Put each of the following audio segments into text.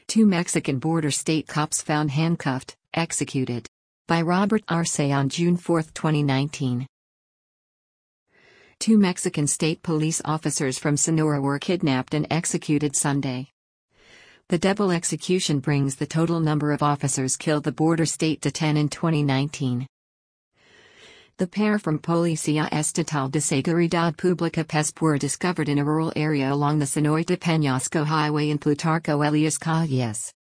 Two Mexican border state cops found handcuffed, executed. By Robert Arce on June 4, 2019. Two Mexican state police officers from Sonora were kidnapped and executed Sunday. The double execution brings the total number of officers killed the border state to 10 in 2019. The pair from Policía Estatal de Seguridad Pública PESP were discovered in a rural area along the Sonoy to Peñasco Highway in Plutarco Elias Calles.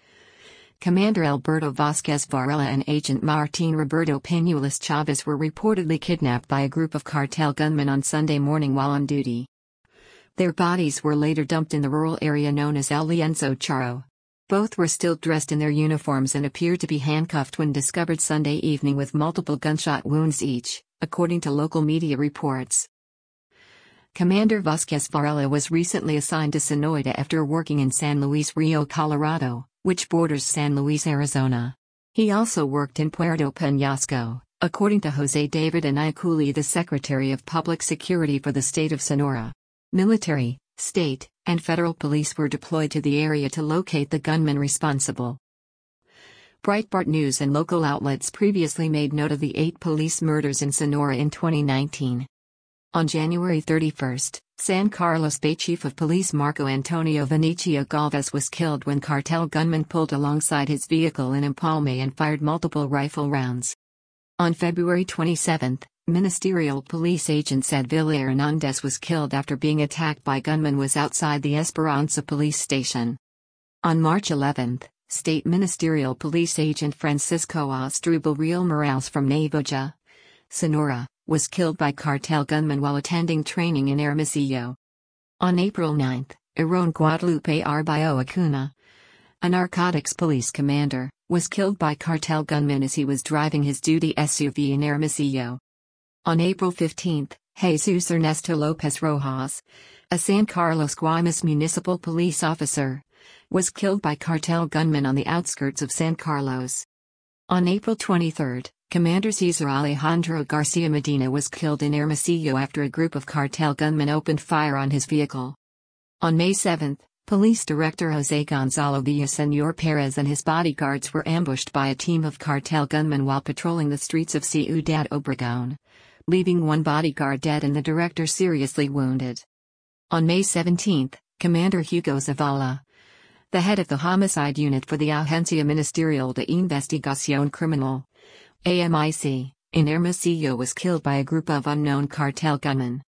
Commander Alberto Vázquez Varela and Agent Martín Roberto Peñuelas Chavez were reportedly kidnapped by a group of cartel gunmen on Sunday morning while on duty. Their bodies were later dumped in the rural area known as El Lienzo Charro. Both were still dressed in their uniforms and appeared to be handcuffed when discovered Sunday evening with multiple gunshot wounds each, according to local media reports. Commander Vázquez Varela was recently assigned to Sonoita after working in San Luis Rio, Colorado, which borders San Luis, Arizona. He also worked in Puerto Peñasco, according to José David Anayaculi, the Secretary of Public Security for the state of Sonora. Military, state, and federal police were deployed to the area to locate the gunmen responsible. Breitbart News and local outlets previously made note of the 8 police murders in Sonora in 2019. On January 31, San Carlos Bay Chief of Police Marco Antonio Vinicio Galvez was killed when cartel gunmen pulled alongside his vehicle in Empalme and fired multiple rifle rounds. On February 27, Ministerial Police agent Sadville Hernandez was killed after being attacked by gunmen was outside the Esperanza police station. On March 11, State Ministerial Police agent Francisco Astrubal Real Morales from Navojoa, Sonora, was killed by cartel gunmen while attending training in Hermosillo. On April 9, Aaron Guadalupe Arbayo Acuna, a narcotics police commander, was killed by cartel gunmen as he was driving his duty SUV in Hermosillo. On April 15, Jesus Ernesto Lopez Rojas, a San Carlos Guaymas municipal police officer, was killed by cartel gunmen on the outskirts of San Carlos. On April 23, Commander Cesar Alejandro Garcia Medina was killed in Hermosillo after a group of cartel gunmen opened fire on his vehicle. On May 7, Police Director José Gonzalo Villaseñor Perez and his bodyguards were ambushed by a team of cartel gunmen while patrolling the streets of Ciudad Obregón, leaving one bodyguard dead and the director seriously wounded. On May 17, Commander Hugo Zavala, the head of the homicide unit for the Agencia Ministerial de Investigación Criminal, AMIC, in Hermosillo, was killed by a group of unknown cartel gunmen.